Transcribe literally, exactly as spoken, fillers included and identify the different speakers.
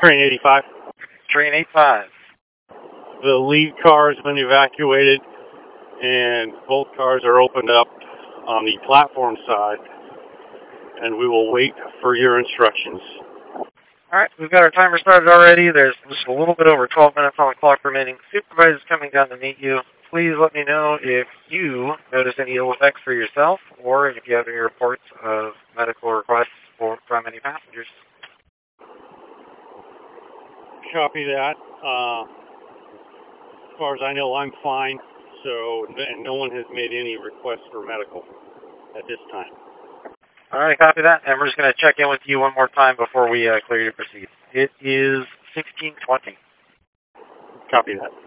Speaker 1: Train eighty-five.
Speaker 2: Train eighty-five.
Speaker 1: The lead car has been evacuated, and both cars are opened up on the platform side, and we will wait for your instructions.
Speaker 2: All right, we've got our timer started already. There's just a little bit over twelve minutes on the clock remaining. Supervisor's coming down to meet you. Please let me know if you notice any ill effects for yourself, or if you have any reports of medical requests for, from any passengers.
Speaker 1: Copy that. Uh, as far as I know, I'm fine, so and no one has made any requests for medical at this time.
Speaker 2: All right, copy that. And we're just going to check in with you one more time before we uh, clear you to proceed. It is sixteen twenty.
Speaker 1: Copy that.